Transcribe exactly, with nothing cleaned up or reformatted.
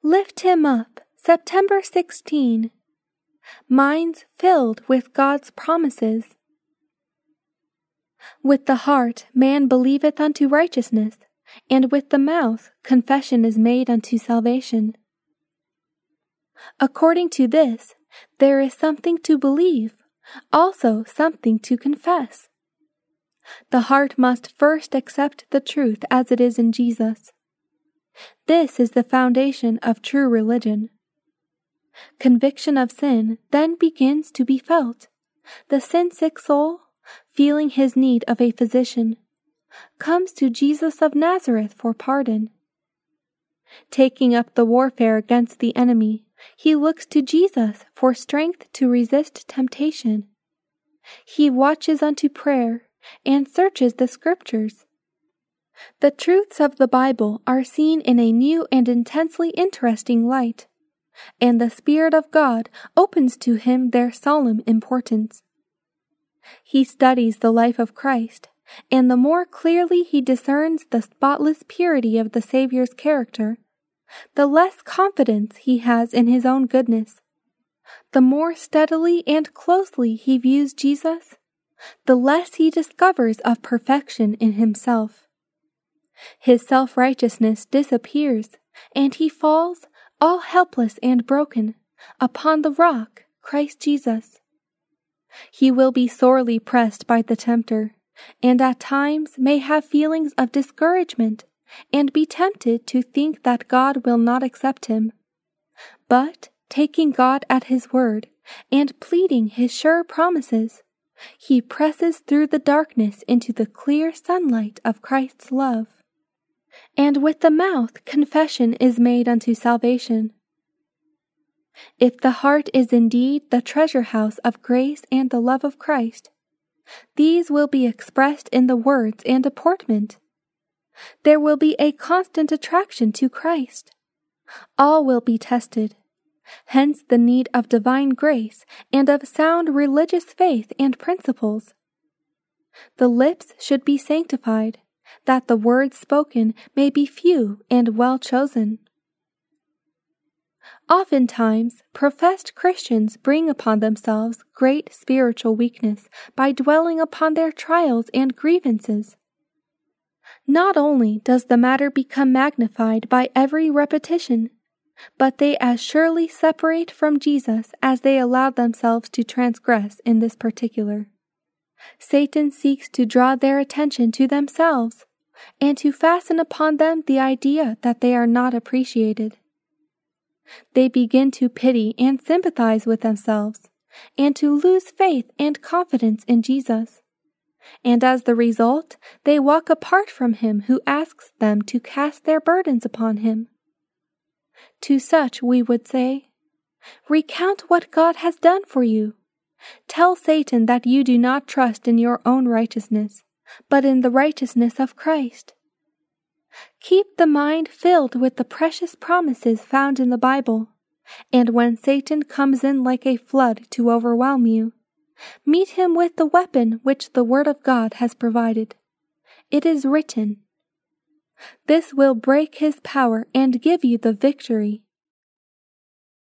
Lift him up, September sixteenth. Minds filled with God's promises. With the heart man believeth unto righteousness, and with the mouth confession is made unto salvation. According to this, there is something to believe, also something to confess. The heart must first accept the truth as it is in Jesus. This is the foundation of true religion. Conviction of sin then begins to be felt. The sin-sick soul, feeling his need of a physician, comes to Jesus of Nazareth for pardon. Taking up the warfare against the enemy, he looks to Jesus for strength to resist temptation. He watches unto prayer and searches the Scriptures. The truths of the Bible are seen in a new and intensely interesting light, and the Spirit of God opens to him their solemn importance. He studies the life of Christ, and the more clearly he discerns the spotless purity of the Saviour's character, the less confidence he has in his own goodness. The more steadily and closely he views Jesus, the less he discovers of perfection in himself. His self-righteousness disappears, and he falls, all helpless and broken, upon the rock, Christ Jesus. He will be sorely pressed by the tempter, and at times may have feelings of discouragement, and be tempted to think that God will not accept him. But, taking God at his word, and pleading his sure promises, he presses through the darkness into the clear sunlight of Christ's love. And with the mouth confession is made unto salvation. If the heart is indeed the treasure house of grace and the love of Christ, these will be expressed in the words and deportment. There will be a constant attraction to Christ. All will be tested. Hence the need of divine grace and of sound religious faith and principles. The lips should be sanctified, that the words spoken may be few and well chosen. Oftentimes, professed Christians bring upon themselves great spiritual weakness by dwelling upon their trials and grievances. Not only does the matter become magnified by every repetition, but they as surely separate from Jesus as they allow themselves to transgress in this particular. Satan seeks to draw their attention to themselves, and to fasten upon them the idea that they are not appreciated. They begin to pity and sympathize with themselves, and to lose faith and confidence in Jesus. And as the result, they walk apart from him who asks them to cast their burdens upon him. To such we would say, recount what God has done for you. Tell Satan that you do not trust in your own righteousness, but in the righteousness of Christ. Keep the mind filled with the precious promises found in the Bible, and when Satan comes in like a flood to overwhelm you, meet him with the weapon which the Word of God has provided. It is written. This will break his power and give you the victory.